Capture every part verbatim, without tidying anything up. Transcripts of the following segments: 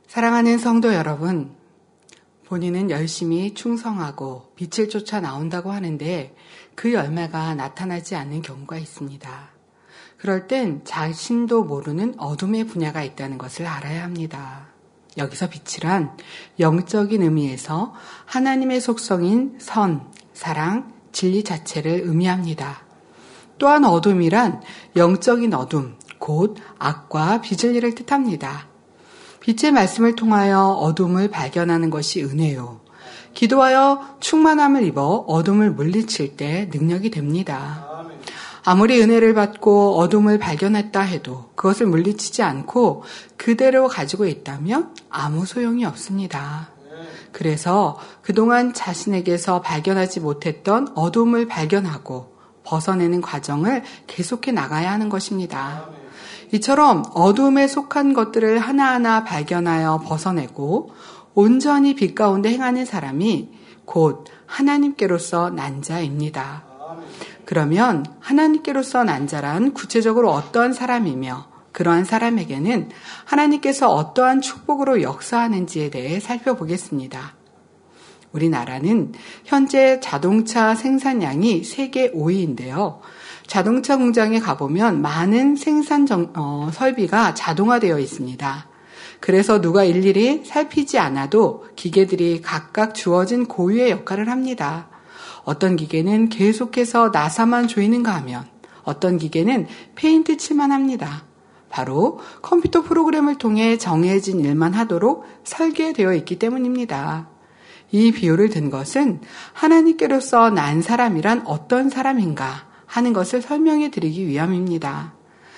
사랑하는 성도 여러분, 본인은 열심히 충성하고 빛을 쫓아 나온다고 하는데 그 열매가 나타나지 않는 경우가 있습니다. 그럴 땐 자신도 모르는 어둠의 분야가 있다는 것을 알아야 합니다. 여기서 빛이란 영적인 의미에서 하나님의 속성인 선, 사랑, 진리 자체를 의미합니다. 또한 어둠이란 영적인 어둠, 곧 악과 비진리를 뜻합니다. 빛의 말씀을 통하여 어둠을 발견하는 것이 은혜요. 기도하여 충만함을 입어 어둠을 물리칠 때 능력이 됩니다. 아무리 은혜를 받고 어둠을 발견했다 해도 그것을 물리치지 않고 그대로 가지고 있다면 아무 소용이 없습니다. 그래서 그동안 자신에게서 발견하지 못했던 어둠을 발견하고 벗어내는 과정을 계속해 나가야 하는 것입니다. 이처럼 어둠에 속한 것들을 하나하나 발견하여 벗어내고 온전히 빛 가운데 행하는 사람이 곧 하나님께로서 난 자입니다. 그러면 하나님께로서 난 자란 구체적으로 어떠한 사람이며 그러한 사람에게는 하나님께서 어떠한 축복으로 역사하는지에 대해 살펴보겠습니다. 우리나라는 현재 자동차 생산량이 세계 오 위인데요. 자동차 공장에 가보면 많은 생산 정, 어, 설비가 자동화되어 있습니다. 그래서 누가 일일이 살피지 않아도 기계들이 각각 주어진 고유의 역할을 합니다. 어떤 기계는 계속해서 나사만 조이는가 하면 어떤 기계는 페인트 칠만 합니다. 바로 컴퓨터 프로그램을 통해 정해진 일만 하도록 설계되어 있기 때문입니다. 이 비유를 든 것은 하나님께로서 난 사람이란 어떤 사람인가 하는 것을 설명해 드리기 위함입니다.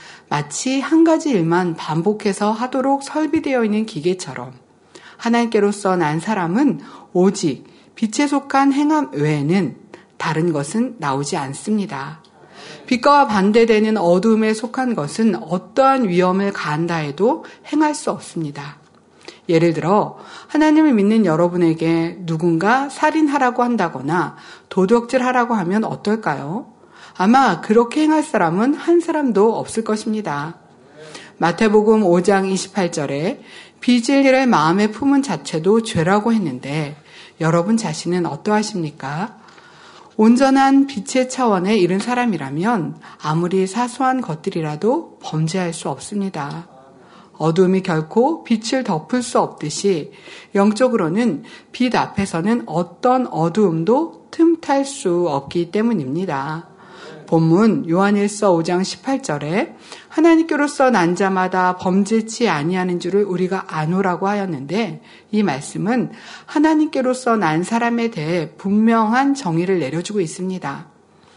마치 한 가지 일만 반복해서 하도록 설비되어 있는 기계처럼 하나님께로서 난 사람은 오직 빛에 속한 행함 외에는 다른 것은 나오지 않습니다. 빛과 반대되는 어둠에 속한 것은 어떠한 위험을 가한다 해도 행할 수 없습니다. 예를 들어 하나님을 믿는 여러분에게 누군가 살인하라고 한다거나 도둑질하라고 하면 어떨까요? 아마 그렇게 행할 사람은 한 사람도 없을 것입니다. 마태복음 오 장 이십팔 절에 비진리를 마음에 품은 자체도 죄라고 했는데 여러분 자신은 어떠하십니까? 온전한 빛의 차원에 이른 사람이라면 아무리 사소한 것들이라도 범죄할 수 없습니다. 어둠이 결코 빛을 덮을 수 없듯이 영적으로는 빛 앞에서는 어떤 어두움도 틈탈 수 없기 때문입니다. 본문 요한일서 오 장 십팔 절에 하나님께로서 난 자마다 범죄치 아니하는 줄을 우리가 아노라고 하였는데 이 말씀은 하나님께로서 난 사람에 대해 분명한 정의를 내려주고 있습니다.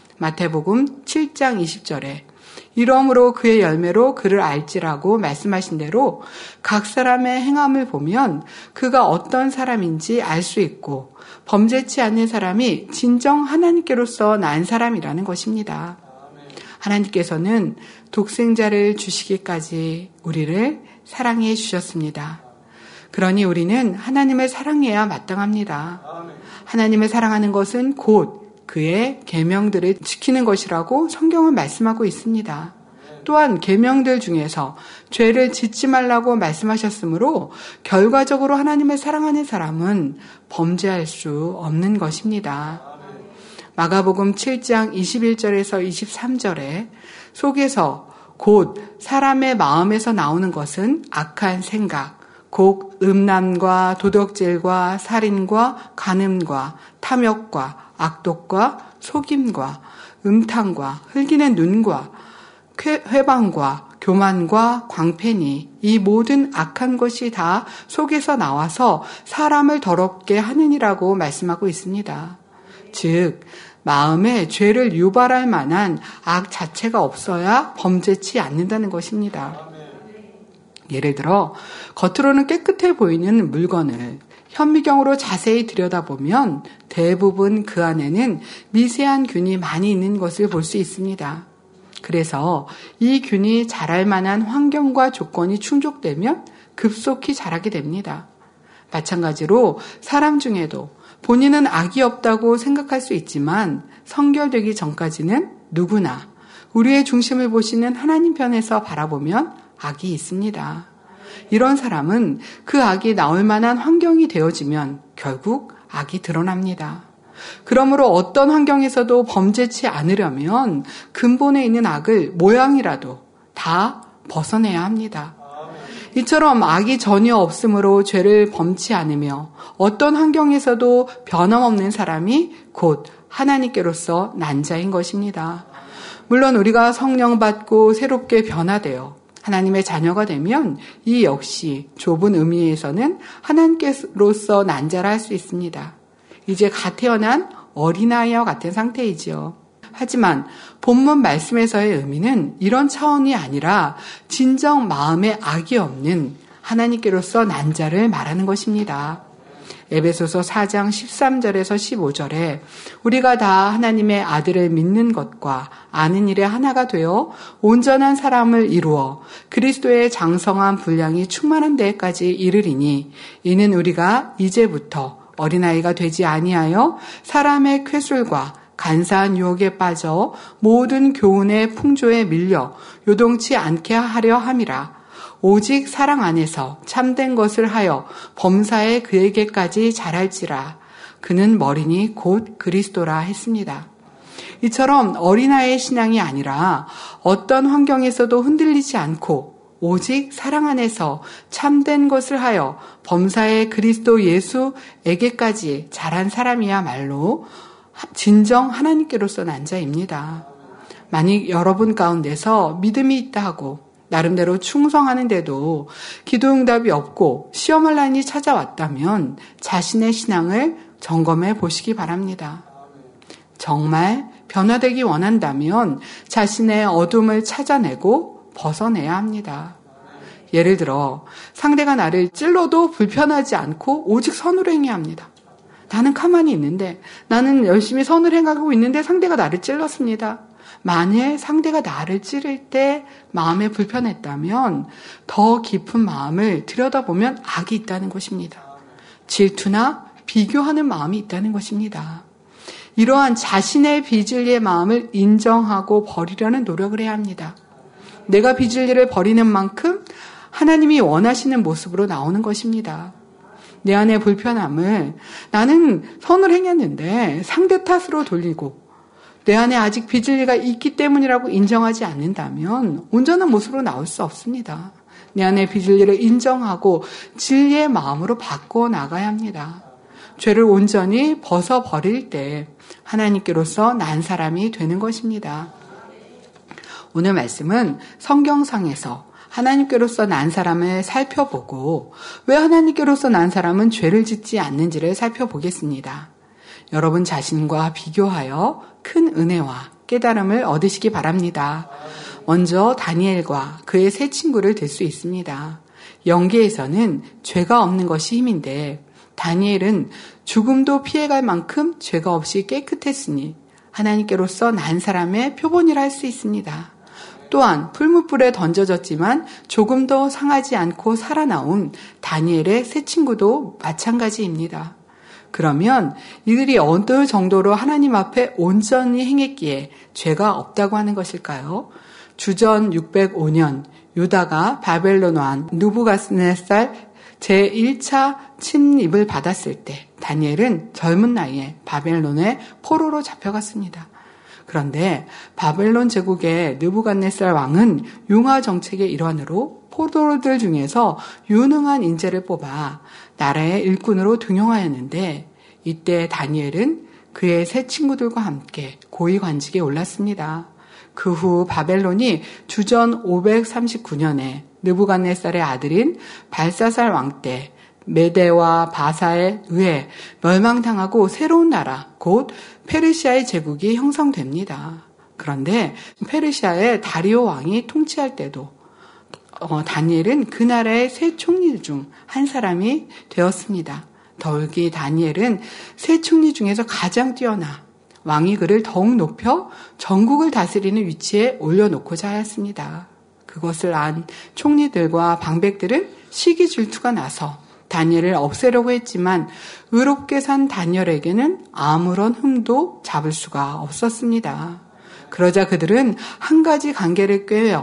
마태복음 칠 장 이십 절에 이러므로 그의 열매로 그를 알지라고 말씀하신 대로 각 사람의 행함을 보면 그가 어떤 사람인지 알 수 있고 범죄치 않는 사람이 진정 하나님께로서 난 사람이라는 것입니다. 하나님께서는 독생자를 주시기까지 우리를 사랑해 주셨습니다. 그러니 우리는 하나님을 사랑해야 마땅합니다. 하나님을 사랑하는 것은 곧 그의 계명들을 지키는 것이라고 성경은 말씀하고 있습니다. 또한 계명들 중에서 죄를 짓지 말라고 말씀하셨으므로 결과적으로 하나님을 사랑하는 사람은 범죄할 수 없는 것입니다. 마가복음 칠 장 이십일 절에서 이십삼 절에 속에서 곧 사람의 마음에서 나오는 것은 악한 생각, 곧 음란과 도덕질과 살인과 간음과 탐욕과 악독과 속임과 음탕과 흘기는 눈과 회방과 교만과 광패니 이 모든 악한 것이 다 속에서 나와서 사람을 더럽게 하느니라고 말씀하고 있습니다. 즉 마음에 죄를 유발할 만한 악 자체가 없어야 범죄치 않는다는 것입니다. 예를 들어 겉으로는 깨끗해 보이는 물건을 현미경으로 자세히 들여다보면 대부분 그 안에는 미세한 균이 많이 있는 것을 볼 수 있습니다. 그래서 이 균이 자랄 만한 환경과 조건이 충족되면 급속히 자라게 됩니다. 마찬가지로 사람 중에도 본인은 악이 없다고 생각할 수 있지만 성결되기 전까지는 누구나 우리의 중심을 보시는 하나님 편에서 바라보면 악이 있습니다. 이런 사람은 그 악이 나올 만한 환경이 되어지면 결국 악이 드러납니다. 그러므로 어떤 환경에서도 범죄치 않으려면 근본에 있는 악을 모양이라도 다 벗어내야 합니다. 이처럼 악이 전혀 없으므로 죄를 범치 않으며 어떤 환경에서도 변함없는 사람이 곧 하나님께로서 난 자인 것입니다. 물론 우리가 성령 받고 새롭게 변화되어 하나님의 자녀가 되면 이 역시 좁은 의미에서는 하나님께로서 난 자라 할 수 있습니다. 이제 갓 태어난 어린아이와 같은 상태이지요. 하지만 본문 말씀에서의 의미는 이런 차원이 아니라 진정 마음에 악이 없는 하나님께로서 난 자를 말하는 것입니다. 에베소서 사 장 십삼 절에서 십오 절에 우리가 다 하나님의 아들을 믿는 것과 아는 일에 하나가 되어 온전한 사람을 이루어 그리스도의 장성한 분량이 충만한 데까지 이르리니 이는 우리가 이제부터 어린아이가 되지 아니하여 사람의 쾌술과 간사한 유혹에 빠져 모든 교훈의 풍조에 밀려 요동치 않게 하려 함이라. 오직 사랑 안에서 참된 것을 하여 범사에 그에게까지 자랄지라. 그는 머리니 곧 그리스도라 했습니다. 이처럼 어린아이의 신앙이 아니라 어떤 환경에서도 흔들리지 않고 오직 사랑 안에서 참된 것을 하여 범사에 그리스도 예수에게까지 자란 사람이야말로 진정 하나님께로서 난 자입니다. 만약 여러분 가운데서 믿음이 있다 하고 나름대로 충성하는데도 기도응답이 없고 시험할 난이 찾아왔다면 자신의 신앙을 점검해 보시기 바랍니다. 정말 변화되기 원한다면 자신의 어둠을 찾아내고 벗어내야 합니다. 예를 들어 상대가 나를 찔러도 불편하지 않고 오직 선을 행해야 합니다. 나는 가만히 있는데 나는 열심히 선을 행하고 있는데 상대가 나를 찔렀습니다. 만일 상대가 나를 찌를 때 마음에 불편했다면 더 깊은 마음을 들여다보면 악이 있다는 것입니다. 질투나 비교하는 마음이 있다는 것입니다. 이러한 자신의 비진리의 마음을 인정하고 버리려는 노력을 해야 합니다. 내가 비진리를 버리는 만큼 하나님이 원하시는 모습으로 나오는 것입니다. 내 안의 불편함을 나는 선을 행했는데 상대 탓으로 돌리고 내 안에 아직 비진리가 있기 때문이라고 인정하지 않는다면 온전한 모습으로 나올 수 없습니다. 내 안의 비진리를 인정하고 진리의 마음으로 바꿔 나가야 합니다. 죄를 온전히 벗어버릴 때 하나님께로서 난 사람이 되는 것입니다. 오늘 말씀은 성경상에서 하나님께로서 난 사람을 살펴보고 왜 하나님께로서 난 사람은 죄를 짓지 않는지를 살펴보겠습니다. 여러분 자신과 비교하여 큰 은혜와 깨달음을 얻으시기 바랍니다. 먼저 다니엘과 그의 세 친구를 들 수 있습니다. 영계에서는 죄가 없는 것이 힘인데 다니엘은 죽음도 피해갈 만큼 죄가 없이 깨끗했으니 하나님께로서 난 사람의 표본이라 할 수 있습니다. 또한 풀무불에 던져졌지만 조금 더 상하지 않고 살아나온 다니엘의 세 친구도 마찬가지입니다. 그러면 이들이 어느 정도로 하나님 앞에 온전히 행했기에 죄가 없다고 하는 것일까요? 주전 육백오 년 유다가 바벨론 왕 느부갓네살 제일 차 침입을 받았을 때 다니엘은 젊은 나이에 바벨론의 포로로 잡혀갔습니다. 그런데 바벨론 제국의 느부갓네살 왕은 융화 정책의 일환으로 포로들 중에서 유능한 인재를 뽑아 나라의 일꾼으로 등용하였는데 이때 다니엘은 그의 세 친구들과 함께 고위 관직에 올랐습니다. 그 후 바벨론이 주전 오백삼십구 년에 느부갓네살의 아들인 발사살 왕 때 메대와 바사에 의해 멸망당하고 새로운 나라 곧 페르시아의 제국이 형성됩니다. 그런데 페르시아의 다리오 왕이 통치할 때도 어, 다니엘은 그 나라의 세 총리 중 한 사람이 되었습니다. 더욱이 다니엘은 세 총리 중에서 가장 뛰어나 왕이 그를 더욱 높여 전국을 다스리는 위치에 올려놓고자 하였습니다. 그것을 안 총리들과 방백들은 시기 질투가 나서 다니엘을 없애려고 했지만 의롭게 산 다니엘에게는 아무런 흠도 잡을 수가 없었습니다. 그러자 그들은 한 가지 관계를 꿰어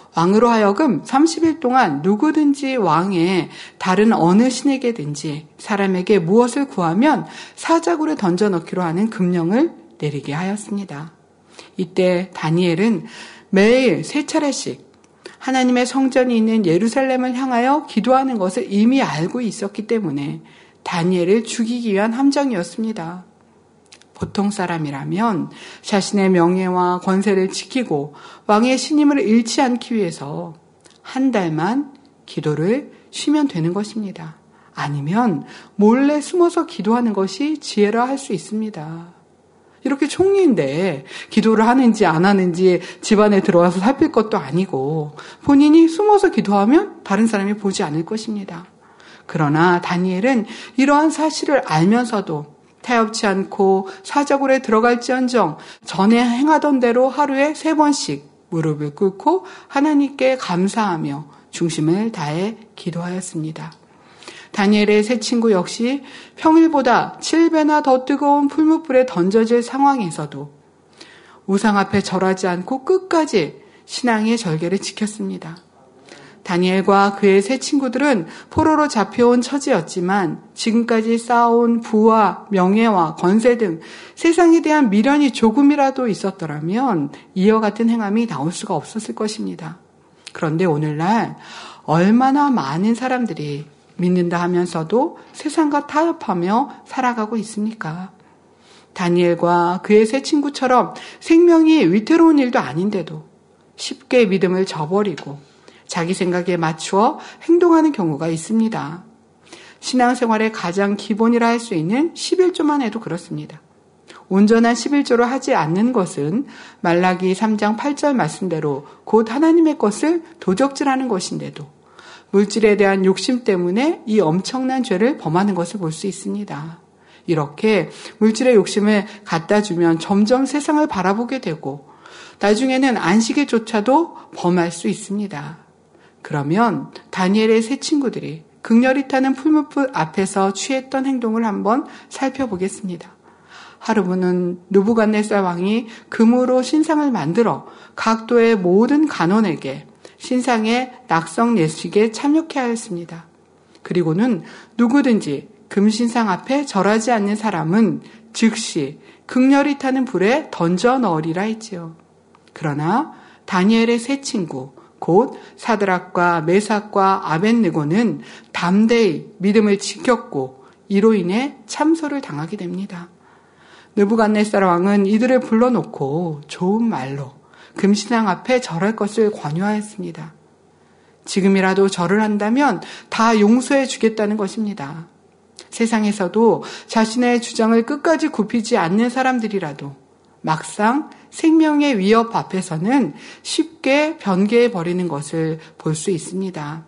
왕으로 하여금 삼십 일 동안 누구든지 왕의 다른 어느 신에게든지 사람에게 무엇을 구하면 사자굴에 던져넣기로 하는 금령을 내리게 하였습니다. 이때 다니엘은 매일 세 차례씩 하나님의 성전이 있는 예루살렘을 향하여 기도하는 것을 이미 알고 있었기 때문에 다니엘을 죽이기 위한 함정이었습니다. 보통 사람이라면 자신의 명예와 권세를 지키고 왕의 신임을 잃지 않기 위해서 한 달만 기도를 쉬면 되는 것입니다. 아니면 몰래 숨어서 기도하는 것이 지혜라 할 수 있습니다. 이렇게 총리인데 기도를 하는지 안 하는지 집안에 들어와서 살필 것도 아니고 본인이 숨어서 기도하면 다른 사람이 보지 않을 것입니다. 그러나 다니엘은 이러한 사실을 알면서도 타협치 않고 사자굴에 들어갈지언정 전에 행하던 대로 하루에 세 번씩 무릎을 꿇고 하나님께 감사하며 중심을 다해 기도하였습니다. 다니엘의 세 친구 역시 평일보다 칠 배나 더 뜨거운 풀무불에 던져질 상황에서도 우상 앞에 절하지 않고 끝까지 신앙의 절개를 지켰습니다. 다니엘과 그의 세 친구들은 포로로 잡혀온 처지였지만 지금까지 쌓아온 부와 명예와 권세 등 세상에 대한 미련이 조금이라도 있었더라면 이와 같은 행함이 나올 수가 없었을 것입니다. 그런데 오늘날 얼마나 많은 사람들이 믿는다 하면서도 세상과 타협하며 살아가고 있습니까? 다니엘과 그의 세 친구처럼 생명이 위태로운 일도 아닌데도 쉽게 믿음을 저버리고 자기 생각에 맞추어 행동하는 경우가 있습니다. 신앙생활의 가장 기본이라 할 수 있는 십일조만 해도 그렇습니다. 온전한 십일조를 하지 않는 것은 말라기 삼 장 팔 절 말씀대로 곧 하나님의 것을 도적질하는 것인데도 물질에 대한 욕심 때문에 이 엄청난 죄를 범하는 것을 볼 수 있습니다. 이렇게 물질의 욕심을 갖다 주면 점점 세상을 바라보게 되고 나중에는 안식일조차도 범할 수 있습니다. 그러면 다니엘의 세 친구들이 극렬히 타는 풀무불 앞에서 취했던 행동을 한번 살펴보겠습니다. 하루는 느부갓네살 왕이 금으로 신상을 만들어 각도의 모든 간원에게 신상의 낙성 예식에 참여케 하였습니다. 그리고는 누구든지 금신상 앞에 절하지 않는 사람은 즉시 극렬히 타는 불에 던져 넣으리라 했지요. 그러나 다니엘의 세 친구 곧 사드락과 메삭과 아벳느고는 담대히 믿음을 지켰고 이로 인해 참소를 당하게 됩니다. 느부갓네살 왕은 이들을 불러놓고 좋은 말로 금신상 앞에 절할 것을 권유하였습니다. 지금이라도 절을 한다면 다 용서해 주겠다는 것입니다. 세상에서도 자신의 주장을 끝까지 굽히지 않는 사람들이라도 막상 생명의 위협 앞에서는 쉽게 변개해 버리는 것을 볼 수 있습니다.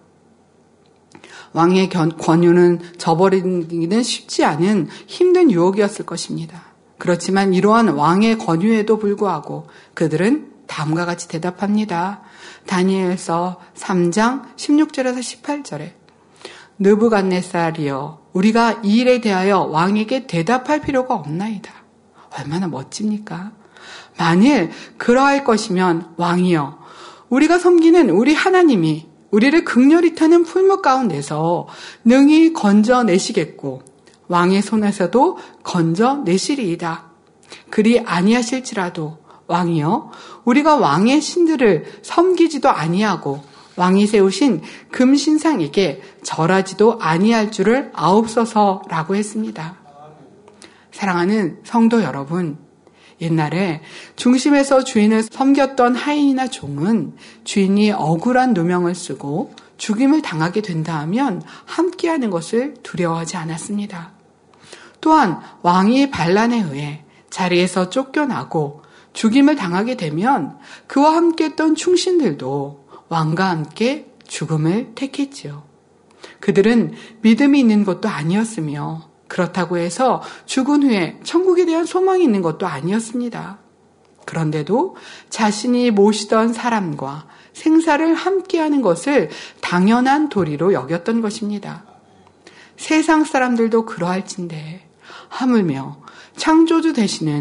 왕의 권유는 저버리기는 쉽지 않은 힘든 유혹이었을 것입니다. 그렇지만 이러한 왕의 권유에도 불구하고 그들은 다음과 같이 대답합니다. 다니엘서 삼 장 십육 절에서 십팔 절에 느부갓네살이여 우리가 이 일에 대하여 왕에게 대답할 필요가 없나이다. 얼마나 멋집니까? 만일 그러할 것이면 왕이여 우리가 섬기는 우리 하나님이 우리를 극렬히 타는 풀무 가운데서 능히 건져내시겠고 왕의 손에서도 건져내시리이다. 그리 아니하실지라도 왕이여 우리가 왕의 신들을 섬기지도 아니하고 왕이 세우신 금신상에게 절하지도 아니할 줄을 아옵소서라고 했습니다. 사랑하는 성도 여러분, 옛날에 중심에서 주인을 섬겼던 하인이나 종은 주인이 억울한 누명을 쓰고 죽임을 당하게 된다 하면 함께하는 것을 두려워하지 않았습니다. 또한 왕이 반란에 의해 자리에서 쫓겨나고 죽임을 당하게 되면 그와 함께했던 충신들도 왕과 함께 죽음을 택했지요. 그들은 믿음이 있는 것도 아니었으며 그렇다고 해서 죽은 후에 천국에 대한 소망이 있는 것도 아니었습니다. 그런데도 자신이 모시던 사람과 생사를 함께하는 것을 당연한 도리로 여겼던 것입니다. 세상 사람들도 그러할진대 하물며 창조주 되시는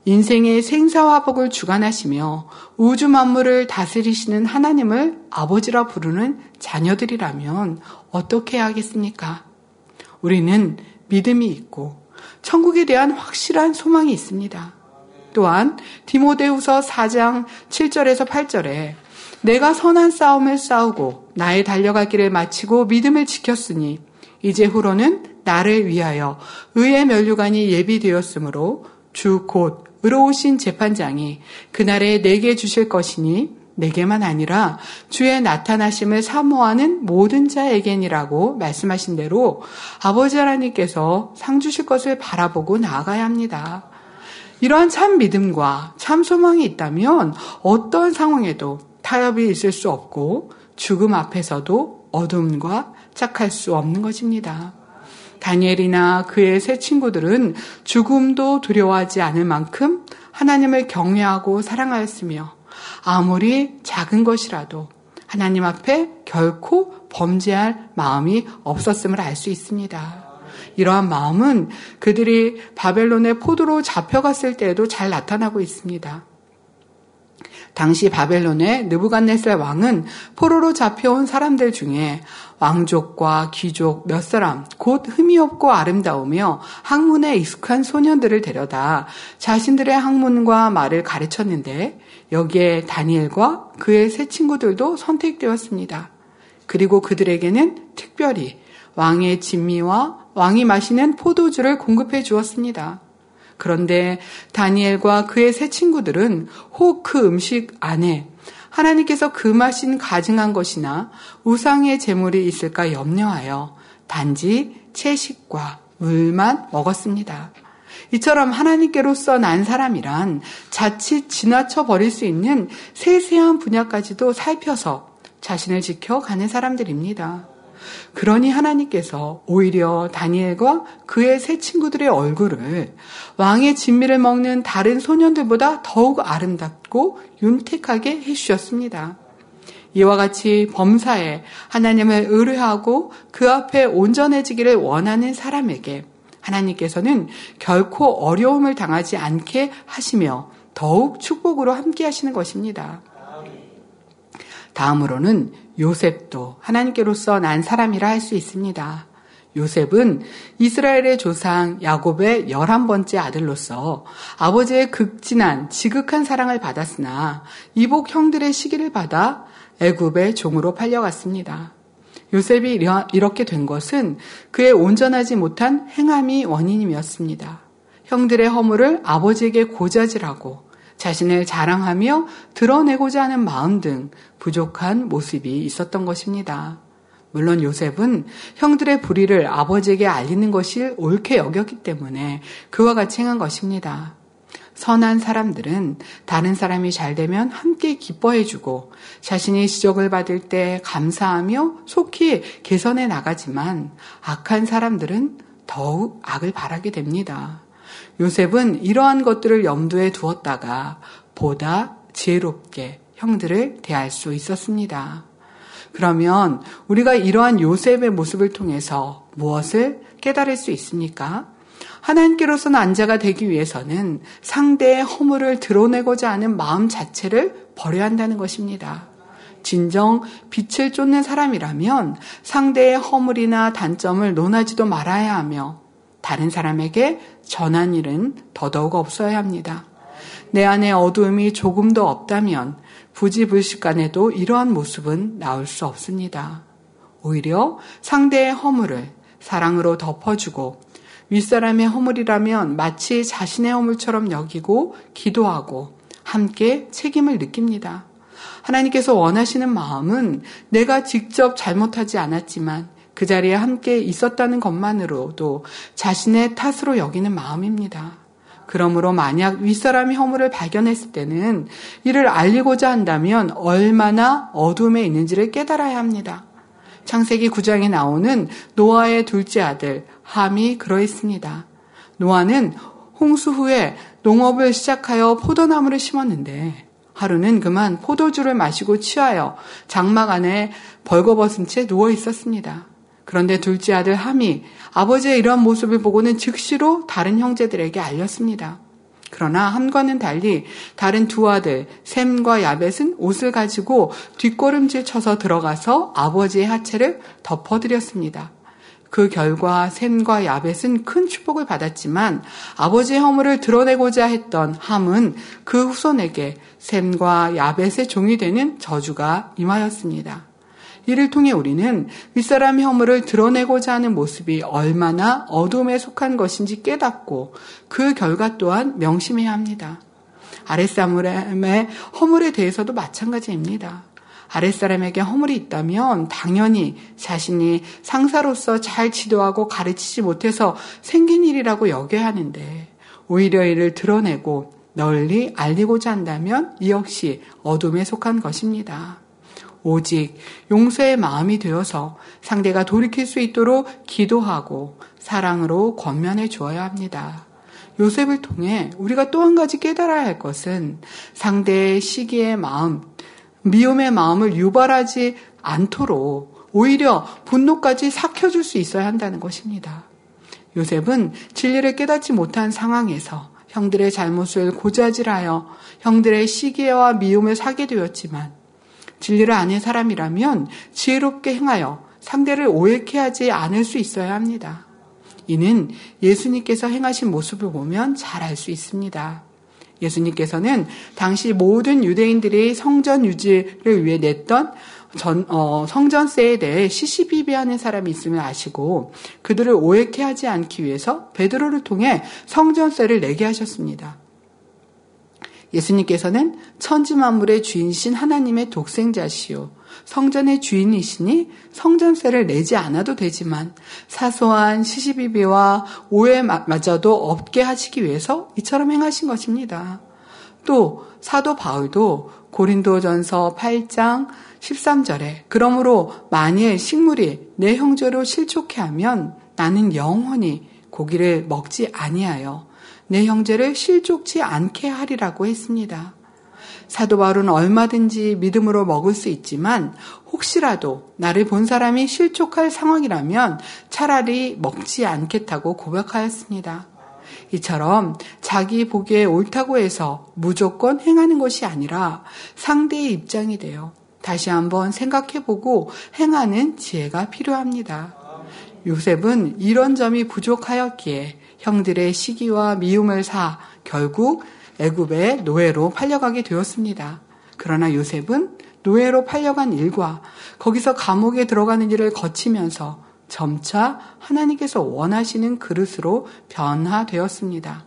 인생의 생사화복을 주관하시며 우주 만물을 다스리시는 하나님을 아버지라 부르는 자녀들이라면 어떻게 하겠습니까? 우리는 믿음이 있고 천국에 대한 확실한 소망이 있습니다. 또한 디모데후서 사 장 칠 절에서 팔 절에 내가 선한 싸움을 싸우고 나의 달려갈 길을 마치고 믿음을 지켰으니 이제 후로는 나를 위하여 의의 면류관이 예비되었으므로 주 곧 의로우신 재판장이 그날에 내게 주실 것이니 내게만 아니라 주의 나타나심을 사모하는 모든 자에게니라고 말씀하신 대로 아버지 하나님께서 상 주실 것을 바라보고 나아가야 합니다. 이러한 참 믿음과 참 소망이 있다면 어떤 상황에도 타협이 있을 수 없고 죽음 앞에서도 어둠과 착할 수 없는 것입니다. 다니엘이나 그의 세 친구들은 죽음도 두려워하지 않을 만큼 하나님을 경외하고 사랑하였으며 아무리 작은 것이라도 하나님 앞에 결코 범죄할 마음이 없었음을 알 수 있습니다. 이러한 마음은 그들이 바벨론의 포도로 잡혀갔을 때에도 잘 나타나고 있습니다. 당시 바벨론의 느부갓네살 왕은 포로로 잡혀온 사람들 중에 왕족과 귀족 몇 사람, 곧 흠이 없고 아름다우며 학문에 익숙한 소년들을 데려다 자신들의 학문과 말을 가르쳤는데 여기에 다니엘과 그의 세 친구들도 선택되었습니다. 그리고 그들에게는 특별히 왕의 진미와 왕이 마시는 포도주를 공급해 주었습니다. 그런데 다니엘과 그의 세 친구들은 혹 그 음식 안에 하나님께서 금하신 가증한 것이나 우상의 제물이 있을까 염려하여 단지 채식과 물만 먹었습니다. 이처럼 하나님께로서 난 사람이란 자칫 지나쳐 버릴 수 있는 세세한 분야까지도 살펴서 자신을 지켜가는 사람들입니다. 그러니 하나님께서 오히려 다니엘과 그의 세 친구들의 얼굴을 왕의 진미를 먹는 다른 소년들보다 더욱 아름답고 윤택하게 해주셨습니다. 이와 같이 범사에 하나님을 의뢰하고 그 앞에 온전해지기를 원하는 사람에게 하나님께서는 결코 어려움을 당하지 않게 하시며 더욱 축복으로 함께 하시는 것입니다. 다음으로는 요셉도 하나님께로서 난 사람이라 할 수 있습니다. 요셉은 이스라엘의 조상 야곱의 열한 번째 아들로서 아버지의 극진한 지극한 사랑을 받았으나 이복 형들의 시기를 받아 애굽의 종으로 팔려갔습니다. 요셉이 이렇게 된 것은 그의 온전하지 못한 행함이 원인이었습니다. 형들의 허물을 아버지에게 고자질하고 자신을 자랑하며 드러내고자 하는 마음 등 부족한 모습이 있었던 것입니다. 물론 요셉은 형들의 불의를 아버지에게 알리는 것이 옳게 여겼기 때문에 그와 같이 행한 것입니다. 선한 사람들은 다른 사람이 잘 되면 함께 기뻐해주고 자신이 지적을 받을 때 감사하며 속히 개선해 나가지만 악한 사람들은 더욱 악을 바라게 됩니다. 요셉은 이러한 것들을 염두에 두었다가 보다 지혜롭게 형들을 대할 수 있었습니다. 그러면 우리가 이러한 요셉의 모습을 통해서 무엇을 깨달을 수 있습니까? 하나님께로서 난 자가 되기 위해서는 상대의 허물을 드러내고자 하는 마음 자체를 버려야 한다는 것입니다. 진정 빛을 쫓는 사람이라면 상대의 허물이나 단점을 논하지도 말아야 하며 다른 사람에게 전한 일은 더더욱 없어야 합니다. 내 안에 어두움이 조금도 없다면 부지불식간에도 이러한 모습은 나올 수 없습니다. 오히려 상대의 허물을 사랑으로 덮어주고 윗사람의 허물이라면 마치 자신의 허물처럼 여기고 기도하고 함께 책임을 느낍니다. 하나님께서 원하시는 마음은 내가 직접 잘못하지 않았지만 그 자리에 함께 있었다는 것만으로도 자신의 탓으로 여기는 마음입니다. 그러므로 만약 윗사람이 허물을 발견했을 때는 이를 알리고자 한다면 얼마나 어둠에 있는지를 깨달아야 합니다. 창세기 구 장에 나오는 노아의 둘째 아들 함이 그러했습니다. 노아는 홍수 후에 농업을 시작하여 포도나무를 심었는데 하루는 그만 포도주를 마시고 취하여 장막 안에 벌거벗은 채 누워 있었습니다. 그런데 둘째 아들 함이 아버지의 이러한 모습을 보고는 즉시로 다른 형제들에게 알렸습니다. 그러나 함과는 달리 다른 두 아들 셈과 야벳은 옷을 가지고 뒷걸음질 쳐서 들어가서 아버지의 하체를 덮어드렸습니다. 그 결과 셈과 야벳은 큰 축복을 받았지만 아버지의 허물을 드러내고자 했던 함은 그 후손에게 셈과 야벳의 종이 되는 저주가 임하였습니다. 이를 통해 우리는 윗사람의 허물을 드러내고자 하는 모습이 얼마나 어둠에 속한 것인지 깨닫고 그 결과 또한 명심해야 합니다. 아랫사람의 허물에 대해서도 마찬가지입니다. 아랫사람에게 허물이 있다면 당연히 자신이 상사로서 잘 지도하고 가르치지 못해서 생긴 일이라고 여겨야 하는데 오히려 이를 드러내고 널리 알리고자 한다면 이 역시 어둠에 속한 것입니다. 오직 용서의 마음이 되어서 상대가 돌이킬 수 있도록 기도하고 사랑으로 권면해 주어야 합니다. 요셉을 통해 우리가 또 한 가지 깨달아야 할 것은 상대의 시기의 마음, 미움의 마음을 유발하지 않도록 오히려 분노까지 삭혀줄 수 있어야 한다는 것입니다. 요셉은 진리를 깨닫지 못한 상황에서 형들의 잘못을 고자질하여 형들의 시기와 미움을 사게 되었지만 진리를 아는 사람이라면 지혜롭게 행하여 상대를 오해케 하지 않을 수 있어야 합니다. 이는 예수님께서 행하신 모습을 보면 잘 알 수 있습니다. 예수님께서는 당시 모든 유대인들이 성전 유지를 위해 냈던 전, 어, 성전세에 대해 시시비비하는 사람이 있음을 아시고 그들을 오해케 하지 않기 위해서 베드로를 통해 성전세를 내게 하셨습니다. 예수님께서는 천지 만물의 주인이신 하나님의 독생자시오. 성전의 주인이시니 성전세를 내지 않아도 되지만 사소한 시시비비와 오해마저도 없게 하시기 위해서 이처럼 행하신 것입니다. 또 사도 바울도 고린도전서 팔 장 십삼 절에 그러므로 만일 식물이 내 형제로 실족해 하면 나는 영원히 고기를 먹지 아니하여 내 형제를 실족치 않게 하리라고 했습니다. 사도 바울은 얼마든지 믿음으로 먹을 수 있지만 혹시라도 나를 본 사람이 실족할 상황이라면 차라리 먹지 않겠다고 고백하였습니다. 이처럼 자기 보기에 옳다고 해서 무조건 행하는 것이 아니라 상대의 입장이 되어 다시 한번 생각해보고 행하는 지혜가 필요합니다. 요셉은 이런 점이 부족하였기에 형들의 시기와 미움을 사 결국 애굽의 노예로 팔려가게 되었습니다. 그러나 요셉은 노예로 팔려간 일과 거기서 감옥에 들어가는 일을 거치면서 점차 하나님께서 원하시는 그릇으로 변화되었습니다.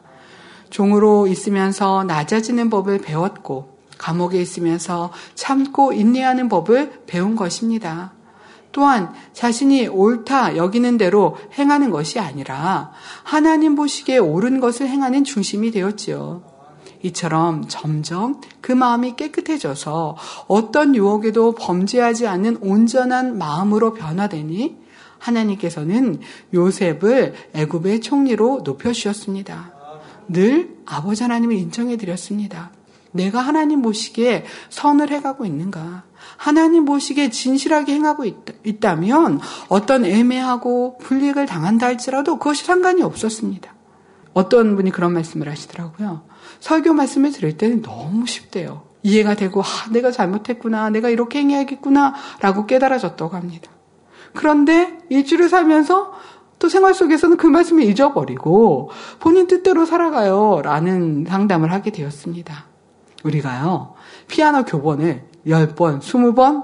종으로 있으면서 낮아지는 법을 배웠고 감옥에 있으면서 참고 인내하는 법을 배운 것입니다. 또한 자신이 옳다 여기는 대로 행하는 것이 아니라 하나님 보시기에 옳은 것을 행하는 중심이 되었지요. 이처럼 점점 그 마음이 깨끗해져서 어떤 유혹에도 범죄하지 않는 온전한 마음으로 변화되니 하나님께서는 요셉을 애굽의 총리로 높여주셨습니다. 늘 아버지 하나님을 인정해 드렸습니다. 내가 하나님 보시기에 선을 해가고 있는가? 하나님 보시기에 진실하게 행하고 있, 있다면 어떤 애매하고 불이익을 당한다 할지라도 그것이 상관이 없었습니다. 어떤 분이 그런 말씀을 하시더라고요. 설교 말씀을 들을 때는 너무 쉽대요. 이해가 되고 아, 내가 잘못했구나. 내가 이렇게 행해야겠구나 라고 깨달아졌다고 합니다. 그런데 일주를 살면서 또 생활 속에서는 그 말씀을 잊어버리고 본인 뜻대로 살아가요 라는 상담을 하게 되었습니다. 우리가요 피아노 교본을 열 번, 스무 번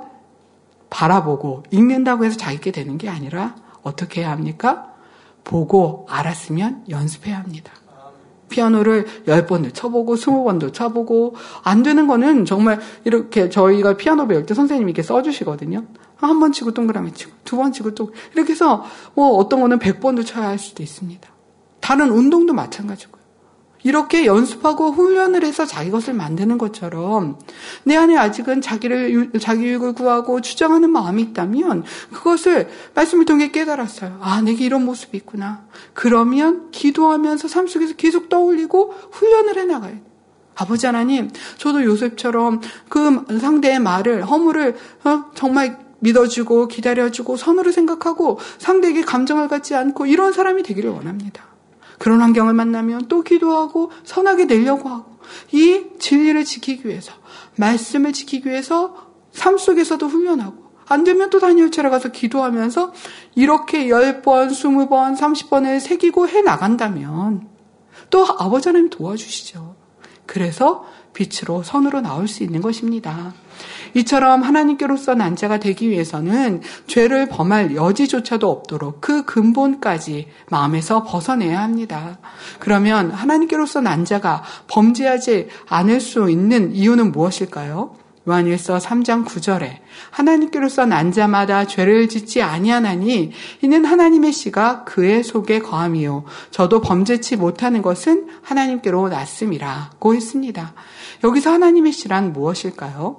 바라보고 읽는다고 해서 잘 읽게 되는 게 아니라 어떻게 해야 합니까? 보고 알았으면 연습해야 합니다. 피아노를 열 번도 쳐보고 스무 번도 쳐보고 안 되는 거는 정말 이렇게 저희가 피아노 배울 때 선생님이 이렇게 써주시거든요. 한 번 치고 동그라미 치고 두 번 치고 또 이렇게 해서 뭐 어떤 거는 백 번도 쳐야 할 수도 있습니다. 다른 운동도 마찬가지고요. 이렇게 연습하고 훈련을 해서 자기 것을 만드는 것처럼 내 안에 아직은 자기를 자기 유익을 구하고 주장하는 마음이 있다면 그것을 말씀을 통해 깨달았어요. 아, 내게 이런 모습이 있구나. 그러면 기도하면서 삶 속에서 계속 떠올리고 훈련을 해나가야 돼요. 아버지 하나님, 저도 요셉처럼 그 상대의 말을 허물을 어, 정말 믿어주고 기다려주고 선으로 생각하고 상대에게 감정을 갖지 않고 이런 사람이 되기를 원합니다. 그런 환경을 만나면 또 기도하고 선하게 되려고 하고 이 진리를 지키기 위해서 말씀을 지키기 위해서 삶 속에서도 훈련하고 안 되면 또 다니엘처럼 가서 기도하면서 이렇게 열 번, 스무 번, 삼십 번을 새기고 해나간다면 또 아버지 하나님 도와주시죠. 그래서 빛으로 선으로 나올 수 있는 것입니다. 이처럼 하나님께로서 난 자가 되기 위해서는 죄를 범할 여지조차도 없도록 그 근본까지 마음에서 벗어내야 합니다. 그러면 하나님께로서 난 자가 범죄하지 않을 수 있는 이유는 무엇일까요? 요한일서 삼 장 구 절에 하나님께로서 난 자마다 죄를 짓지 아니하나니 이는 하나님의 씨가 그의 속에 거함이요 저도 범죄치 못하는 것은 하나님께로 났음이라고 했습니다. 여기서 하나님의 씨란 무엇일까요?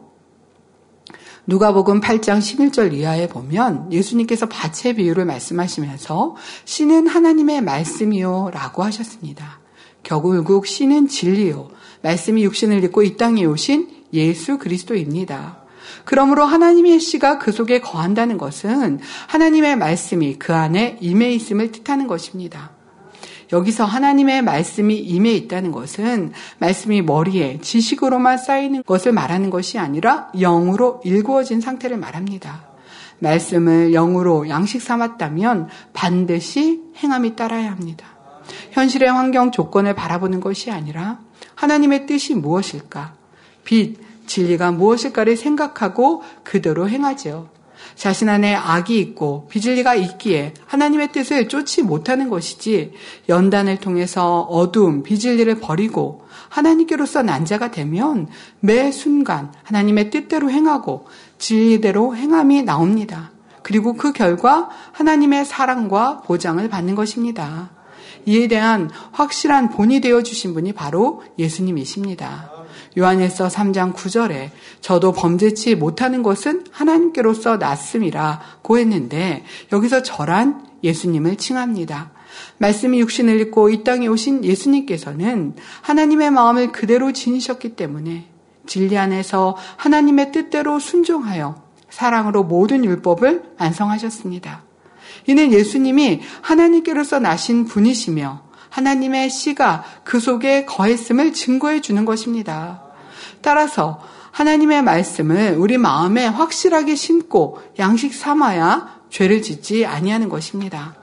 누가복음 팔 장 십일 절 이하에 보면 예수님께서 밭의 비유를 말씀하시면서 씨는 하나님의 말씀이요 라고 하셨습니다. 결국 씨는 진리요 말씀이 육신을 입고 이 땅에 오신 예수 그리스도입니다. 그러므로 하나님의 씨가 그 속에 거한다는 것은 하나님의 말씀이 그 안에 임해 있음을 뜻하는 것입니다. 여기서 하나님의 말씀이 임해 있다는 것은 말씀이 머리에 지식으로만 쌓이는 것을 말하는 것이 아니라 영으로 일구어진 상태를 말합니다. 말씀을 영으로 양식 삼았다면 반드시 행함이 따라야 합니다. 현실의 환경 조건을 바라보는 것이 아니라 하나님의 뜻이 무엇일까? 빛, 진리가 무엇일까를 생각하고 그대로 행하죠. 자신 안에 악이 있고 비진리가 있기에 하나님의 뜻을 쫓지 못하는 것이지 연단을 통해서 어두움, 비진리를 버리고 하나님께로서 난 자가 되면 매 순간 하나님의 뜻대로 행하고 진리대로 행함이 나옵니다. 그리고 그 결과 하나님의 사랑과 보장을 받는 것입니다. 이에 대한 확실한 본이 되어주신 분이 바로 예수님이십니다. 요한일서 삼 장 구 절에 저도 범죄치 못하는 것은 하나님께로서 났음이라고 했는데 여기서 저란 예수님을 칭합니다. 말씀이 육신을 입고 이 땅에 오신 예수님께서는 하나님의 마음을 그대로 지니셨기 때문에 진리 안에서 하나님의 뜻대로 순종하여 사랑으로 모든 율법을 완성하셨습니다. 이는 예수님이 하나님께로서 나신 분이시며 하나님의 씨가 그 속에 거했음을 증거해 주는 것입니다. 따라서 하나님의 말씀을 우리 마음에 확실하게 심고 양식 삼아야 죄를 짓지 아니하는 것입니다.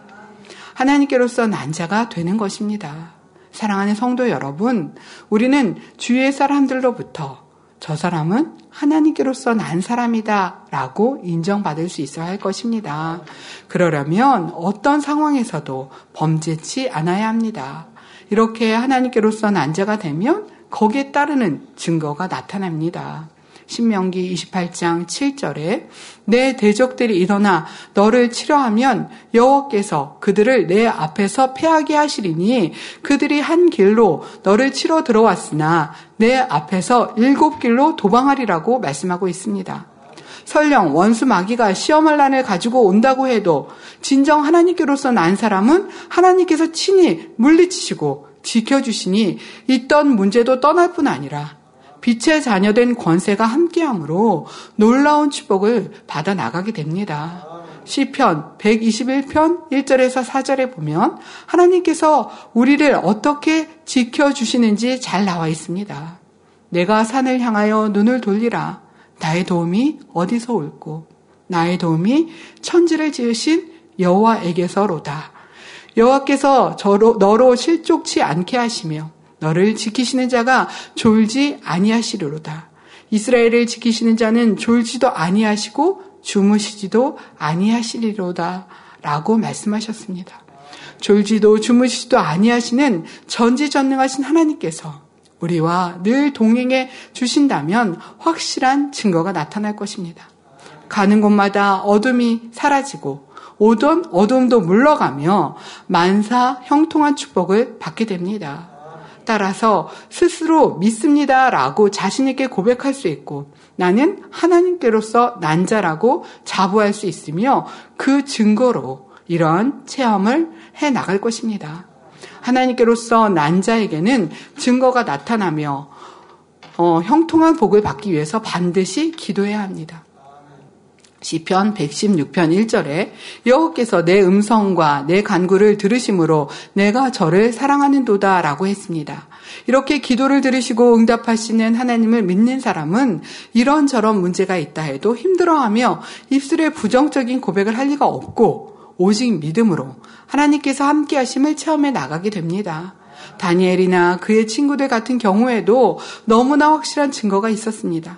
하나님께로서 난 자가 되는 것입니다. 사랑하는 성도 여러분, 우리는 주위의 사람들로부터 저 사람은 하나님께로서 난 사람이다 라고 인정받을 수 있어야 할 것입니다. 그러려면 어떤 상황에서도 범죄치 않아야 합니다. 이렇게 하나님께로서 난 자가 되면 거기에 따르는 증거가 나타납니다. 신명기 이십팔 장 칠 절에 내 대적들이 일어나 너를 치려하면 여호와께서 그들을 내 앞에서 패하게 하시리니 그들이 한 길로 너를 치러 들어왔으나 내 앞에서 일곱 길로 도망하리라고 말씀하고 있습니다. 설령 원수 마귀가 시험할 난을 가지고 온다고 해도 진정 하나님께로서 난 사람은 하나님께서 친히 물리치시고 지켜주시니 있던 문제도 떠날 뿐 아니라 빛의 자녀된 권세가 함께함으로 놀라운 축복을 받아 나가게 됩니다. 시편 백이십일 편 일 절에서 사 절에 보면 하나님께서 우리를 어떻게 지켜주시는지 잘 나와 있습니다. 내가 산을 향하여 눈을 돌리라. 나의 도움이 어디서 올고 나의 도움이 천지를 지으신 여호와에게서로다. 여호와께서 저로, 너로 실족치 않게 하시며 너를 지키시는 자가 졸지 아니하시리로다. 이스라엘을 지키시는 자는 졸지도 아니하시고 주무시지도 아니하시리로다 라고 말씀하셨습니다. 졸지도 주무시지도 아니하시는 전지전능하신 하나님께서 우리와 늘 동행해 주신다면 확실한 증거가 나타날 것입니다. 가는 곳마다 어둠이 사라지고 오던 어둠도 물러가며 만사 형통한 축복을 받게 됩니다. 따라서 스스로 믿습니다라고 자신 있게 고백할 수 있고 나는 하나님께로서 난 자라고 자부할 수 있으며 그 증거로 이러한 체험을 해나갈 것입니다. 하나님께로서 난 자에게는 증거가 나타나며 어, 형통한 복을 받기 위해서 반드시 기도해야 합니다. 시편 백십육 편 일 절에 여호와께서 내 음성과 내 간구를 들으심으로 내가 저를 사랑하는도다 라고 했습니다. 이렇게 기도를 들으시고 응답하시는 하나님을 믿는 사람은 이런저런 문제가 있다 해도 힘들어하며 입술에 부정적인 고백을 할 리가 없고 오직 믿음으로 하나님께서 함께 하심을 체험해 나가게 됩니다. 다니엘이나 그의 친구들 같은 경우에도 너무나 확실한 증거가 있었습니다.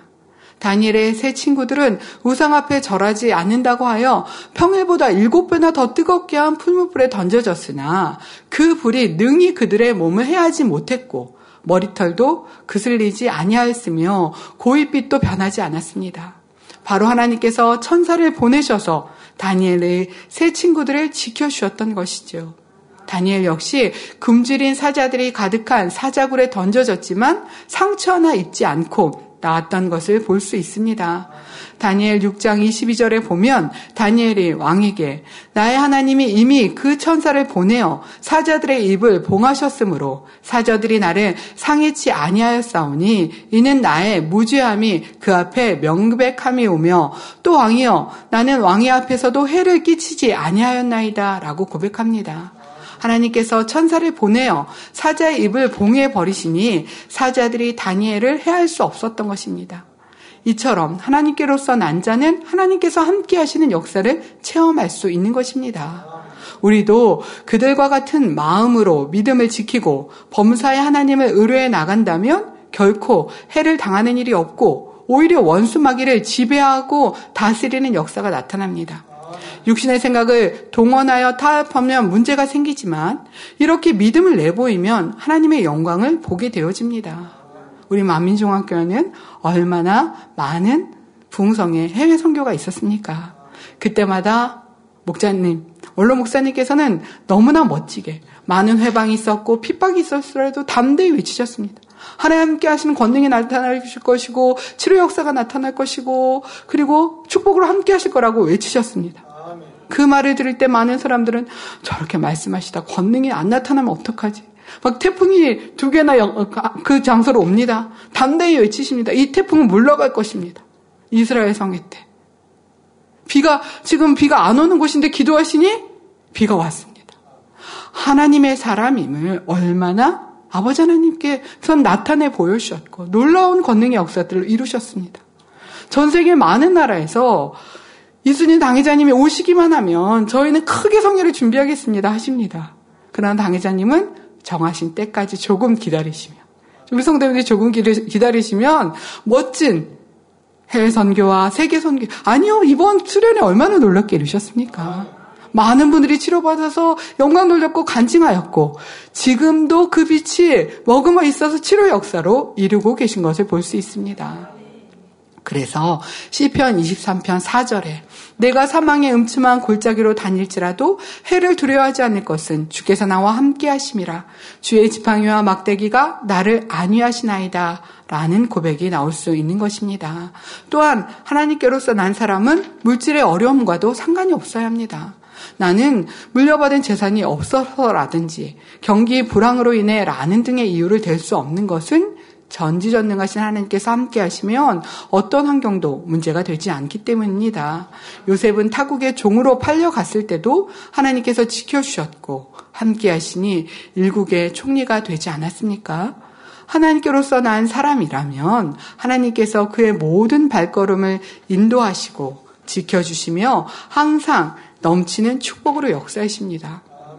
다니엘의 세 친구들은 우상 앞에 절하지 않는다고 하여 평일보다 일곱 배나 더 뜨겁게 한 풀무불에 던져졌으나 그 불이 능히 그들의 몸을 해하지 못했고 머리털도 그슬리지 아니하였으며 고윗빛도 변하지 않았습니다. 바로 하나님께서 천사를 보내셔서 다니엘의 세 친구들을 지켜주셨던 것이죠. 다니엘 역시 굶주린 사자들이 가득한 사자굴에 던져졌지만 상처 하나 입지 않고 나았던 것을 볼 수 있습니다. 다니엘 육 장 이십이 절에 보면 다니엘이 왕에게 나의 하나님이 이미 그 천사를 보내어 사자들의 입을 봉하셨으므로 사자들이 나를 상해치 아니하였사오니 이는 나의 무죄함이 그 앞에 명백함이 오며 또 왕이여 나는 왕의 앞에서도 해를 끼치지 아니하였나이다 라고 고백합니다. 하나님께서 천사를 보내어 사자의 입을 봉해 버리시니 사자들이 다니엘을 해할 수 없었던 것입니다. 이처럼 하나님께로서 난 자는 하나님께서 함께 하시는 역사를 체험할 수 있는 것입니다. 우리도 그들과 같은 마음으로 믿음을 지키고 범사의 하나님을 의뢰해 나간다면 결코 해를 당하는 일이 없고 오히려 원수 마귀를 지배하고 다스리는 역사가 나타납니다. 육신의 생각을 동원하여 타협하면 문제가 생기지만 이렇게 믿음을 내보이면 하나님의 영광을 보게 되어집니다. 우리 만민중앙교회는 얼마나 많은 부흥성의 해외 선교가 있었습니까? 그때마다 목자님, 원로 목사님께서는 너무나 멋지게 많은 회방이 있었고 핍박이 있었더라도 담대히 외치셨습니다. 하나님께 하시는 권능이 나타날 것이고 치료 역사가 나타날 것이고 그리고 축복으로 함께 하실 거라고 외치셨습니다. 그 말을 들을 때 많은 사람들은 저렇게 말씀하시다 권능이 안 나타나면 어떡하지? 막 태풍이 두 개나 그 장소로 옵니다. 담대히 외치십니다. 이 태풍은 물러갈 것입니다. 이스라엘 성회 때. 비가 지금 비가 안 오는 곳인데 기도하시니 비가 왔습니다. 하나님의 사람임을 얼마나 아버지 하나님께서 나타내 보여주셨고 놀라운 권능의 역사들을 이루셨습니다. 전 세계 많은 나라에서 이순신 당회자님이 오시기만 하면 저희는 크게 성회를 준비하겠습니다 하십니다. 그러나 당회자님은 정하신 때까지 조금 기다리시면 우리 성도님들이 조금 기다리시면 멋진 해외 선교와 세계 선교 아니요 이번 수련회 얼마나 놀랍게 이루셨습니까? 많은 분들이 치료받아서 영광 돌렸고 간증하였고 지금도 그 빛이 머금어 있어서 치료 역사로 이루고 계신 것을 볼 수 있습니다. 그래서 시편 이십삼 편 사 절에 내가 사망의 음침한 골짜기로 다닐지라도 해를 두려워하지 않을 것은 주께서 나와 함께 하심이라 주의 지팡이와 막대기가 나를 안위하시나이다 라는 고백이 나올 수 있는 것입니다. 또한 하나님께로서 난 사람은 물질의 어려움과도 상관이 없어야 합니다. 나는 물려받은 재산이 없어서라든지 경기 불황으로 인해 라는 등의 이유를 댈 수 없는 것은 전지전능하신 하나님께서 함께 하시면 어떤 환경도 문제가 되지 않기 때문입니다. 요셉은 타국의 종으로 팔려갔을 때도 하나님께서 지켜주셨고 함께 하시니 일국의 총리가 되지 않았습니까? 하나님께로서 난 사람이라면 하나님께서 그의 모든 발걸음을 인도하시고 지켜주시며 항상 넘치는 축복으로 역사하십니다.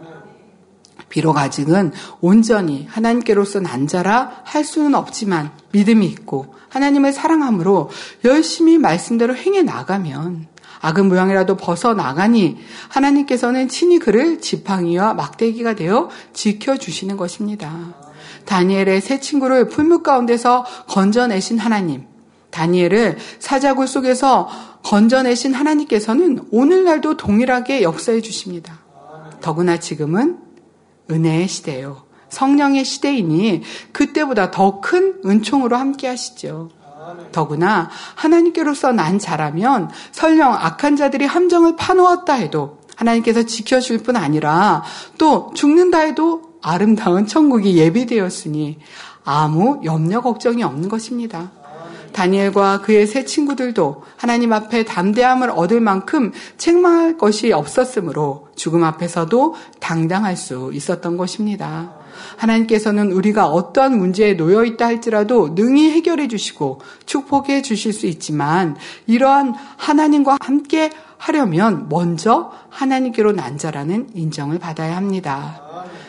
비록 아직은 온전히 하나님께로서 난 자라 할 수는 없지만 믿음이 있고 하나님을 사랑함으로 열심히 말씀대로 행해 나가면 악은 모양이라도 벗어나가니 하나님께서는 친히 그를 지팡이와 막대기가 되어 지켜주시는 것입니다. 다니엘의 세 친구를 풀무 가운데서 건져내신 하나님, 다니엘을 사자굴 속에서 건져내신 하나님께서는 오늘날도 동일하게 역사해 주십니다. 더구나 지금은 은혜의 시대요. 성령의 시대이니 그때보다 더 큰 은총으로 함께 하시죠. 더구나 하나님께로서 난 자라면 설령 악한 자들이 함정을 파놓았다 해도 하나님께서 지켜줄 뿐 아니라 또 죽는다 해도 아름다운 천국이 예비되었으니 아무 염려 걱정이 없는 것입니다. 다니엘과 그의 세 친구들도 하나님 앞에 담대함을 얻을 만큼 책망할 것이 없었으므로 죽음 앞에서도 당당할 수 있었던 것입니다. 하나님께서는 우리가 어떠한 문제에 놓여 있다 할지라도 능히 해결해 주시고 축복해 주실 수 있지만 이러한 하나님과 함께 하려면 먼저 하나님께로 난자라는 인정을 받아야 합니다.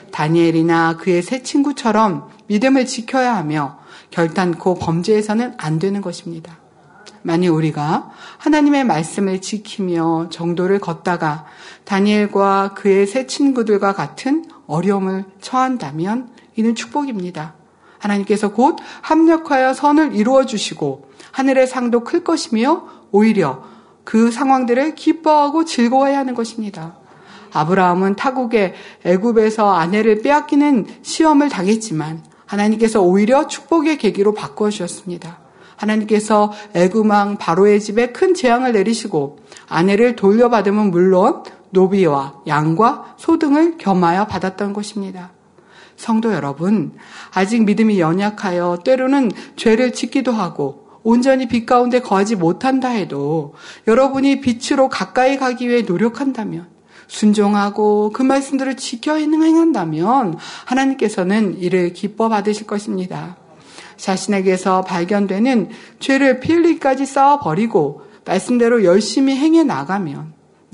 다니엘이나 그의 세 친구처럼 믿음을 지켜야 하며 결단코 범죄해서는 안 되는 것입니다. 만일 우리가 하나님의 말씀을 지키며 정도를 걷다가 다니엘과 그의 세 친구들과 같은 어려움을 처한다면 이는 축복입니다. 하나님께서 곧 합력하여 선을 이루어 주시고 하늘의 상도 클 것이며 오히려 그 상황들을 기뻐하고 즐거워해야 하는 것입니다. 아브라함은 타국의 애굽에서 아내를 빼앗기는 시험을 당했지만 하나님께서 오히려 축복의 계기로 바꾸어 주셨습니다. 하나님께서 애굽 왕 바로의 집에 큰 재앙을 내리시고 아내를 돌려받으면 물론 노비와 양과 소 등을 겸하여 받았던 것입니다. 성도 여러분, 아직 믿음이 연약하여 때로는 죄를 짓기도 하고 온전히 빛 가운데 거하지 못한다 해도 여러분이 빛으로 가까이 가기 위해 노력한다면, 순종하고 그 말씀들을 지켜 행한다면 하나님께서는 이를 기뻐 받으실 것입니다. 자신에게서 발견되는 죄를 피 흘리기까지 쌓아버리고 말씀대로 열심히 행해 나가면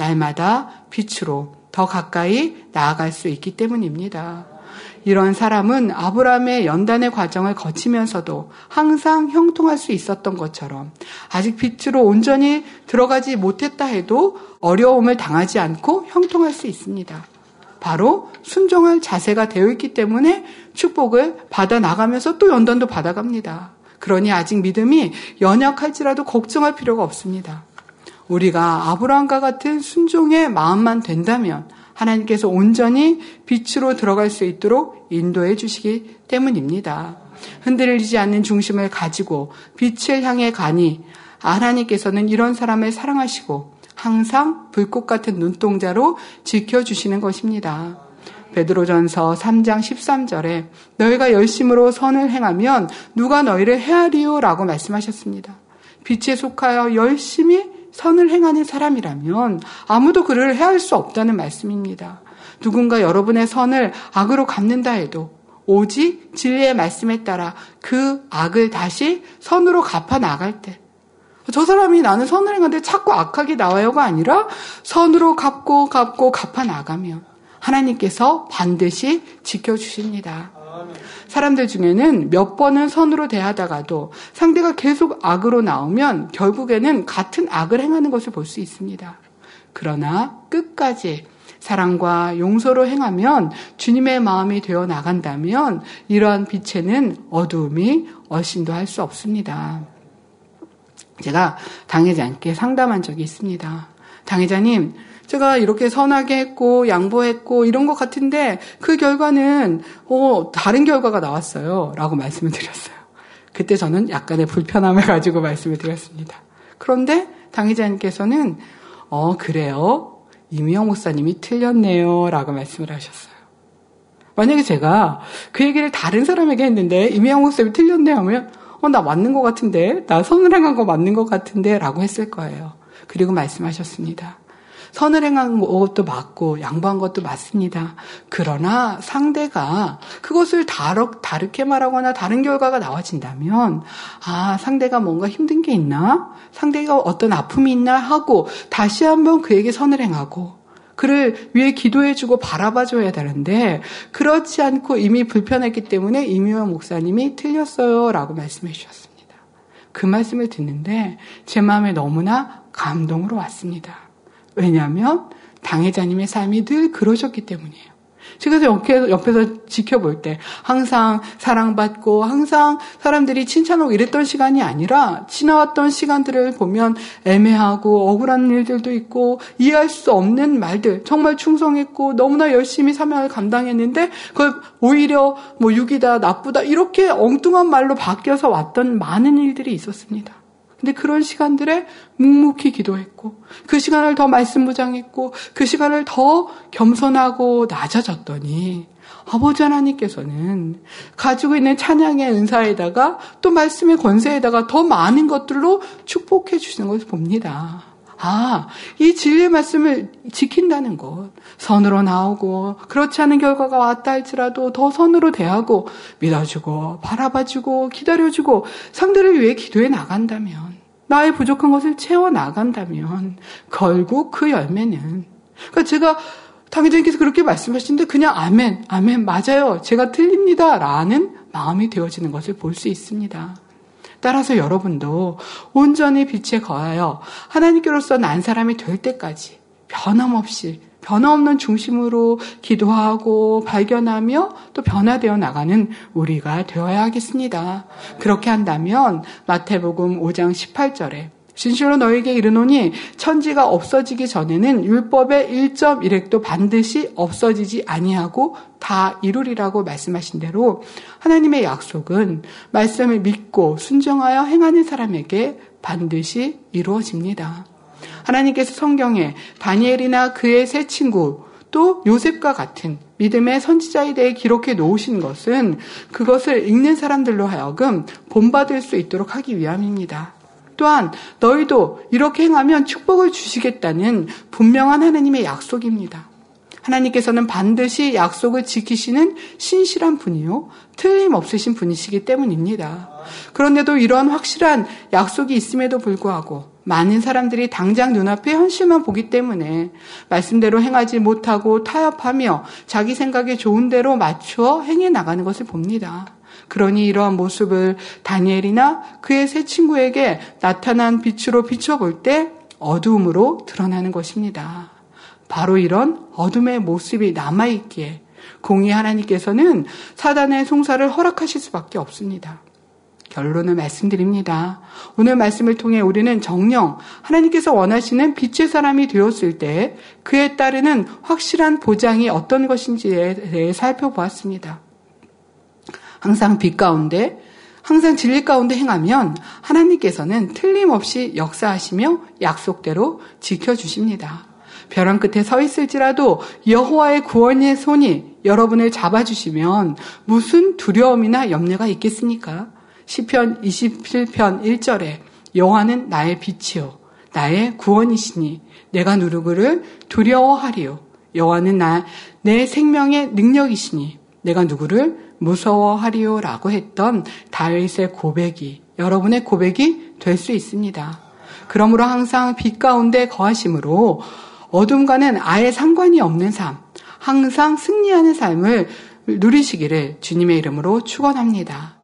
날마다 빛으로 더 가까이 나아갈 수 있기 때문입니다. 이런 사람은 아브라함의 연단의 과정을 거치면서도 항상 형통할 수 있었던 것처럼 아직 빛으로 온전히 들어가지 못했다 해도 어려움을 당하지 않고 형통할 수 있습니다. 바로 순종할 자세가 되어 있기 때문에 축복을 받아 나가면서 또 연단도 받아갑니다. 그러니 아직 믿음이 연약할지라도 걱정할 필요가 없습니다. 우리가 아브라함과 같은 순종의 마음만 된다면 하나님께서 온전히 빛으로 들어갈 수 있도록 인도해 주시기 때문입니다. 흔들리지 않는 중심을 가지고 빛을 향해 가니 하나님께서는 이런 사람을 사랑하시고 항상 불꽃 같은 눈동자로 지켜주시는 것입니다. 베드로전서 삼 장 십삼 절에 너희가 열심으로 선을 행하면 누가 너희를 해하리요 라고 말씀하셨습니다. 빛에 속하여 열심히 선을 행하는 사람이라면 아무도 그를 해할 수 없다는 말씀입니다. 누군가 여러분의 선을 악으로 갚는다 해도 오직 진리의 말씀에 따라 그 악을 다시 선으로 갚아 나갈 때, 저 사람이 나는 선을 행하는데 자꾸 악하게 나와요가 아니라 선으로 갚고 갚고 갚아 나가면 하나님께서 반드시 지켜주십니다. 사람들 중에는 몇 번은 선으로 대하다가도 상대가 계속 악으로 나오면 결국에는 같은 악을 행하는 것을 볼 수 있습니다. 그러나 끝까지 사랑과 용서로 행하면 주님의 마음이 되어 나간다면 이러한 빛에는 어두움이 얼씬도 할 수 없습니다. 제가 당회자님께 상담한 적이 있습니다. 당회자님, 제가 이렇게 선하게 했고 양보했고 이런 것 같은데 그 결과는 어, 다른 결과가 나왔어요 라고 말씀을 드렸어요. 그때 저는 약간의 불편함을 가지고 말씀을 드렸습니다. 그런데 당회자님께서는 어 그래요? 이미영 목사님이 틀렸네요 라고 말씀을 하셨어요. 만약에 제가 그 얘기를 다른 사람에게 했는데 이미영 목사님이 틀렸네요 하면 어, 나 맞는 것 같은데 나 선을 행한 거 맞는 것 같은데 라고 했을 거예요. 그리고 말씀하셨습니다. 선을 행한 것도 맞고 양보한 것도 맞습니다. 그러나 상대가 그것을 다르, 다르게 말하거나 다른 결과가 나와진다면 아 상대가 뭔가 힘든 게 있나? 상대가 어떤 아픔이 있나 하고 다시 한번 그에게 선을 행하고 그를 위해 기도해주고 바라봐줘야 되는데 그렇지 않고 이미 불편했기 때문에 이미영 목사님이 틀렸어요 라고 말씀해 주셨습니다. 그 말씀을 듣는데 제 마음에 너무나 감동으로 왔습니다. 왜냐하면 당회자님의 삶이 늘 그러셨기 때문이에요. 제가 옆에서, 옆에서 지켜볼 때 항상 사랑받고 항상 사람들이 칭찬하고 이랬던 시간이 아니라 지나왔던 시간들을 보면 애매하고 억울한 일들도 있고 이해할 수 없는 말들, 정말 충성했고 너무나 열심히 사명을 감당했는데 그걸 오히려 뭐 육이다 나쁘다 이렇게 엉뚱한 말로 바뀌어서 왔던 많은 일들이 있었습니다. 근데 그런 시간들에 묵묵히 기도했고 그 시간을 더 말씀 묵상했고 그 시간을 더 겸손하고 낮아졌더니 아버지 하나님께서는 가지고 있는 찬양의 은사에다가 또 말씀의 권세에다가 더 많은 것들로 축복해 주시는 것을 봅니다. 아, 이 진리의 말씀을 지킨다는 것, 선으로 나오고 그렇지 않은 결과가 왔다 할지라도 더 선으로 대하고 믿어주고 바라봐주고 기다려주고 상대를 위해 기도해 나간다면, 나의 부족한 것을 채워 나간다면 결국 그 열매는, 그러니까 제가 당회장님께서 그렇게 말씀하시는데 그냥 아멘, 아멘, 맞아요, 제가 틀립니다 라는 마음이 되어지는 것을 볼 수 있습니다. 따라서 여러분도 온전히 빛에 거하여 하나님께로서 난 사람이 될 때까지 변함없이 변함없는 중심으로 기도하고 발견하며 또 변화되어 나가는 우리가 되어야 하겠습니다. 그렇게 한다면 마태복음 오 장 십팔 절에 진실로 너에게 이르노니 천지가 없어지기 전에는 율법의 일 점 일 획도 반드시 없어지지 아니하고 다 이루리라고 말씀하신 대로 하나님의 약속은 말씀을 믿고 순종하여 행하는 사람에게 반드시 이루어집니다. 하나님께서 성경에 다니엘이나 그의 세 친구 또 요셉과 같은 믿음의 선지자에 대해 기록해 놓으신 것은 그것을 읽는 사람들로 하여금 본받을 수 있도록 하기 위함입니다. 또한 너희도 이렇게 행하면 축복을 주시겠다는 분명한 하나님의 약속입니다. 하나님께서는 반드시 약속을 지키시는 신실한 분이요 틀림없으신 분이시기 때문입니다. 그런데도 이런 확실한 약속이 있음에도 불구하고 많은 사람들이 당장 눈앞에 현실만 보기 때문에 말씀대로 행하지 못하고 타협하며 자기 생각에 좋은 대로 맞추어 행해 나가는 것을 봅니다. 그러니 이러한 모습을 다니엘이나 그의 세 친구에게 나타난 빛으로 비춰볼 때 어두움으로 드러나는 것입니다. 바로 이런 어둠의 모습이 남아있기에 공의 하나님께서는 사단의 송사를 허락하실 수밖에 없습니다. 결론을 말씀드립니다. 오늘 말씀을 통해 우리는 정녕 하나님께서 원하시는 빛의 사람이 되었을 때 그에 따르는 확실한 보장이 어떤 것인지에 대해 살펴보았습니다. 항상 빛 가운데, 항상 진리 가운데 행하면 하나님께서는 틀림없이 역사하시며 약속대로 지켜주십니다. 벼랑 끝에 서 있을지라도 여호와의 구원의 손이 여러분을 잡아주시면 무슨 두려움이나 염려가 있겠습니까? 시편 이십칠 편 일 절에 여호와는 나의 빛이요 나의 구원이시니 내가 누구를 두려워하리요. 여호와는 나, 내 생명의 능력이시니 내가 누구를 무서워하리요라고 했던 다윗의 고백이 여러분의 고백이 될 수 있습니다. 그러므로 항상 빛 가운데 거하심으로 어둠과는 아예 상관이 없는 삶, 항상 승리하는 삶을 누리시기를 주님의 이름으로 축원합니다.